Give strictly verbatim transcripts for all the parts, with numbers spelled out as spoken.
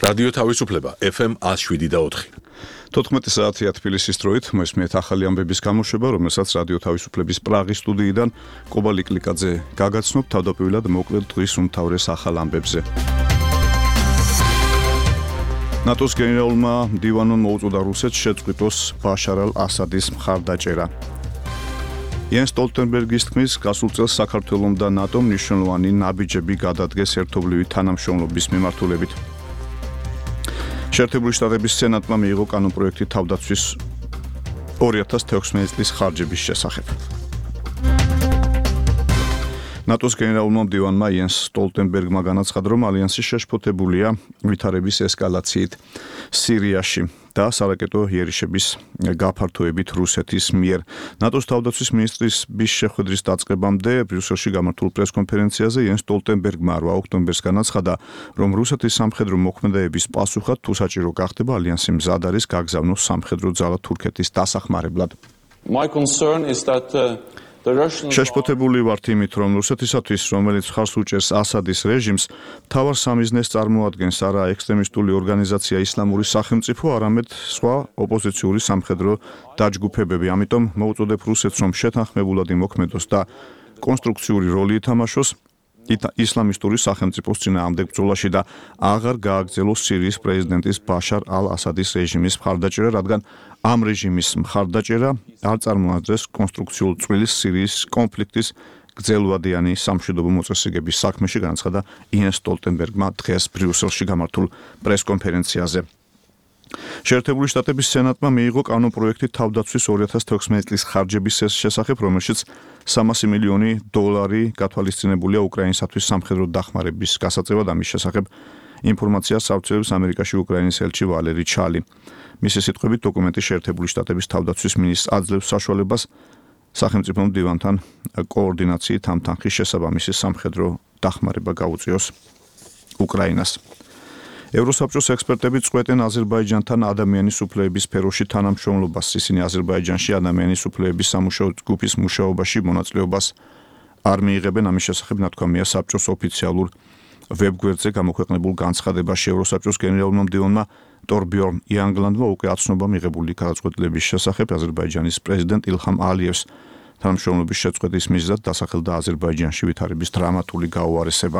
რადიო თავისუფლება ეფ ემ one oh seven და four. თოთხმეტი საათია თბილისის დროით, მოსმენთ ახალი ამბების გამოშვება, რომელსაც რადიო თავისუფლების პრაღის სტუდიიდან კობალი კლიკაძე გაგაცნობ თავდაპირველად მოკლედ დღის უმთავრეს ახალ ამბებზე. ნატოს გენერალურმა მდივანმა მოუწოდა რუსეთს შეწყვიტოს ბაშარ ალ-ასადის მხარდაჭერა. იენს სტოლტენბერგის თქმის, გასულ წელს საქართველომ და ნატომ მნიშვნელოვანი ნაბიჯები გადადგეს ერთობლივი თანამშრომლობის მიმართულებით. შეერთებული შტატების სენატმა მიიღო კანონპროექტი თავდაცვის ორი ათას თექვსმეტი წლის ხარჯების შესახებ. ნატოს გენერალურმა მდივანმა იენს სტოლტენბერგმა განაცხადა, რომ ალიანსი შეშფოთებულია ვითარების ესკალაციით სირიაში და სარაკეტო იერიშების გაფართოებით რუსეთის მიერ. ნატოს თავდაცვის მინისტრის ბის შეხვედრის დაწყებამდე ბრიუსელში გამართულ პრესკონფერენციაზე იენს სტოლტენბერგმა რვა ოქტომბერს განაცხადა, რომ რუსეთის სამხედრო მოქმედებების პასუხად თუ საჭირო გახდება, ალიანსი მზად არის გაგზავნოს სამხედრო ძალა თურქეთის დასახმარებლად. My concern is that uh... შეშფოთებული ვართ იმით, რომ რუსეთისათვის, რომელიც ხარს უჭერს ასადის რეჟიმს, მთავარ სამიზნეს წარმოადგენს არა ექსტრემისტული ორგანიზაცია ისლამური სახელმწიფო, არამედ სხვა ოპოზიციური სამხედრო დაჯგუფებები. ამიტომ მოუწოდებ რუსეთს, რომ შეთანხმებულად იმოქმედოს და კონსტრუქციული როლი ითამაშოს ისლამისტური სახელმწიფოს წინააღმდეგ ბრძოლაში და აღარ გააგრძელოს სირიის პრეზიდენტის ბაშარ ალ-ასადის რეჟიმის მხარდაჭერა, რადგან ამ რეჟიმის მხარდაჭერა არ წარმოაძლევს კონსტრუქციულ წვლილს სირიის კონფლიქტის გრძელვადიანი სამშვიდობო მოწესრიგების საქმეში, განაცხადა იენს სტოლტენბერგმა დღეს ბრიუსელში გამართულ პრესკონფერენციაზე. შეერთებული შტატების სენატმა მიიღო კანონპროექტი თავდაცვის ორი ათას თექვსმეტი წლის ხარჯების შესახებ, რომელშიც სამასი მილიონი დოლარი გათვალისწინებულია უკრაინისათვის სამხედრო დახმარების გასაწევად. ამის შესახებ ინფორმაციას ავრცელებს ამერიკაში უკრაინის ელჩი ვალერი ჩალი. მისი სიტყვებით, დოკუმენტი შეერთებული შტატების თავდაცვის მინისტრს აძლევს საშუალებას სახელმწიფო მდივანთან კოორდინაციით ამ თანხის შესაბამისი სამხედრო დახმარება გაუწიოს უკრაინას. ევროსაბჭოს ექსპერტები წყვეტენ აზერბაიჯანთან ადამიანის უფლებების სფეროში თანამშრომლობას. ისინი აზერბაიჯანში ადამიანის უფლებების სამუშაო ჯგუფის მუშაობაში მონაწილეობას არ მიიღებენ. ამის შესახებ ნათქვამია საბჭოს ოფიციალურ ვებგვერდზე გამოქვეყნებულ განცხადებაში. ევროსაბჭოს გენერალურმა მდივანმა ტორბიორნ იანგლანდმა უკვე აცნობა მიღებული გადაწყვეტილების შესახებ აზერბაიჯანის პრეზიდენტ ილჰამ ალიევს თანამშრომლობის შეწყვეტის მიზეზად დასახელდა აზერბაიჯანში ვითარების დრამატული გაუარესება.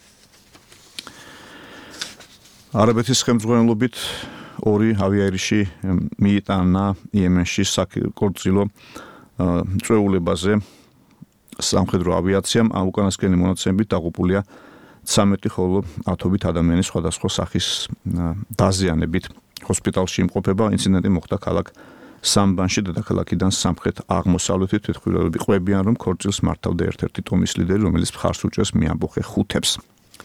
არაბეთის ხელმძღვანელობით ორი ავიაერიში მიიტანა იემენში საკორწილო წვეულებაზე სამხედრო ავიაციამ. ამ უკანასკნელი მონაცემებით დაღუპულია ცამეტი, ხოლო ათობით ადამიანის სხვადასხვა სახის დაზიანებით ჰოსპიტალში იმყოფება. ინციდენტი მოხდა ქალაქ სამბანში, დედაქალაქიდან სამხრეთ აღმოსავლეთით. თვითმფრინავები ყვებიან, რომ ქორწილს მართავდა ერთ-ერთი ტომის ლიდერი, რომელიც მხარს უჭერს მიამბოხე ხუთებს.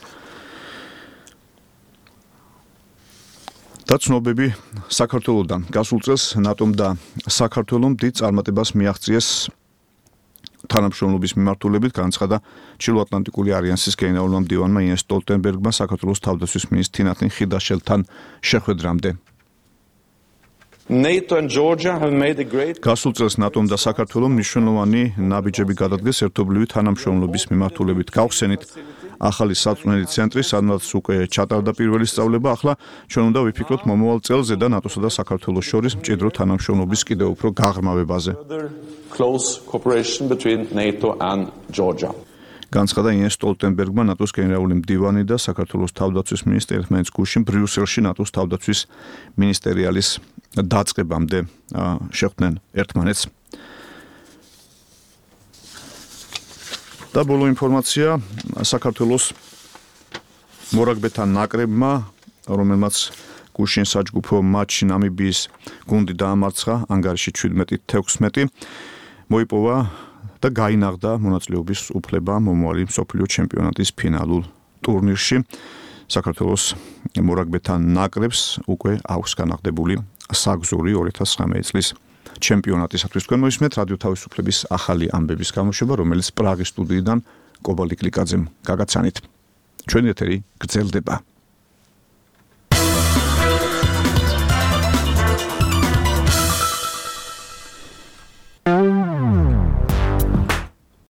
და ცნობები საქართველოდან. გასულ წელს ნატომ და საქართველომ დიდ წარმატებას მიაღწიეს თანამშრომლობის მიმართულებით, განაცხადა ჩრდილოატლანტიკური ალიანსის გენერალურმა მდივანმა იენს სტოლტენბერგმა საქართველოს თავდაცვის მინისტრ თინათინ ხიდაშელთან შეხვედრამდე. NATO and Georgia have made a great გასულ წელს ნატომ და საქართველომ მნიშვნელოვანი ნაბიჯები გადადგეს ერთობლივი თანამშრომლობის მიმართულებით. გავხსენით ახალი საწვრთნელი ცენტრი, სადაც უკვე ჩატარდა პირველი სწავლება. ახლა ჩვენ უნდა ვიფიქროთ მომავალ წელზე და ნატოსა და საქართველოს შორის მჭიდრო თანამშრომლობის კიდევ უფრო გაღრმავებაზე. close cooperation between NATO and Georgia. განაცხადა იენს სტოლტენბერგმა ნატოს გენერალური მდივანი და საქართველოს თავდაცვის მინისტრი ერთმანეთის გულში ბრიუსელში ნატოს თავდაცვის მინისტერიალის დაწყებამდე შეხვდნენ ერთმანეთს. და ბოლო ინფორმაცია, საქართველოს მორაგბეთა ნაკრებმა, რომელმაც გუშინ საჯგუფო მატჩში ნამიბიის გუნდი დაამარცხა ანგარიში შვიდმეტი თექვსმეტი, მოიპოვა და გაინაღდა მონაწილეობის უფლება მომავალი მსოფლიო ჩემპიონატის ფინალურ ტურნირში. საქართველოს მორაგბეთა ნაკრებს უკვე აქვს განაღდებული საგზური ორი ათას ცხრამეტი წლის ჩემპიონატისათვის. თქვენ მოისმენთ რადიო თავისუფლების ახალი ამბების გამოშვება, რომელიც პრაღის სტუდიიდან კობალი კლიკაძემ გაგაცანით. ჩვენი ეთერი გრძელდება.